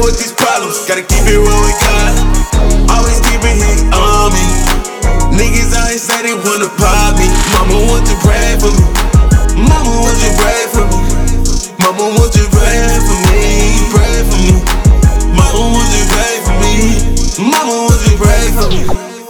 deal with these problems. Gotta keep it real with God. Always keep it heat on me. Niggas out here say they wanna pop me. Mama, won't you pray for me? Mama, won't you pray for me? Mama, won't you pray for me? Pray for me. Mama, won't you pray for me? Mama, won't you pray for me?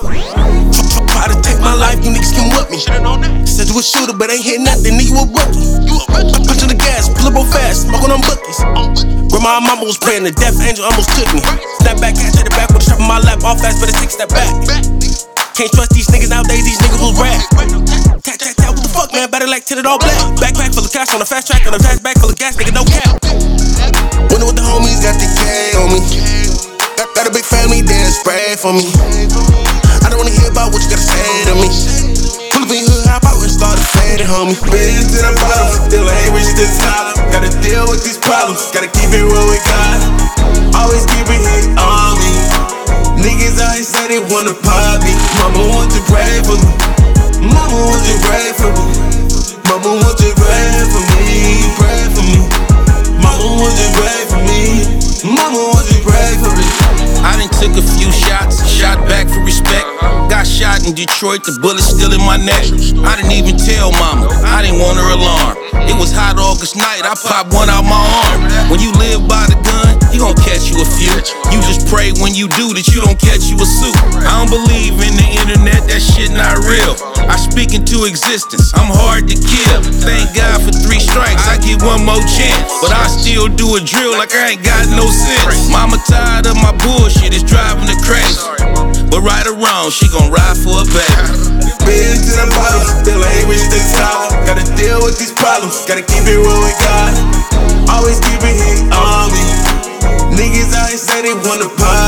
Try to take my life, you niggas can whip me. Said you a shooter, but ain't hit nothing, nigga, you a rookie. I punch on the gas, pull up real fast, smoke on them bookies. Grandma and mama was praying, the death angel almost took me. Snap back, catch at the back with a strap on my lap, all fast, better take a step back. Can't trust these niggas nowadays, these niggas was rap. Tat, tat, tat, what the fuck, man? Better like tinted all black. Backpack full of cash on a fast track, on a fast back full of gas, nigga, no cap. Winning with the homies, got the K on me. Got a big family, they spray for me. I don't wanna hear about what you gotta say to me. Pull up in your hood, hop out and start fading, homie. Been to the bottom, still ain't reached the top. Gotta deal with these problems, gotta keep it real with God. Always keep it heat on me. Niggas out here say they wanna pop me. Mama, won't you pray for me? Mama, won't you pray for me? Mama, won't you pray for me? Pray for me. Mama, won't you pray for me? Mama, won't you pray for me? I done took a few shots, shot back for respect. Got shot in Detroit, the bullet still in my neck. I didn't even tell mama, I didn't want her alarm. It was hot August night, I popped one out my arm. When you live by the gun, you gon' catch you a few. You just pray when you do that you don't catch you a suit. I don't believe in the internet, that shit not real. I speak into existence, I'm hard to kill. Thank God for 3 strikes, I get one more chance. But I still do a drill like I ain't got no sense. Mama tired of my bullshit, it's driving her crazy. But right or wrong, she gon' ride for a baby. Been to the bottom, still ain't reached the top. Gotta deal with these problems, gotta keep it real with God. Always keep it heat on me. Niggas out here say they wanna pop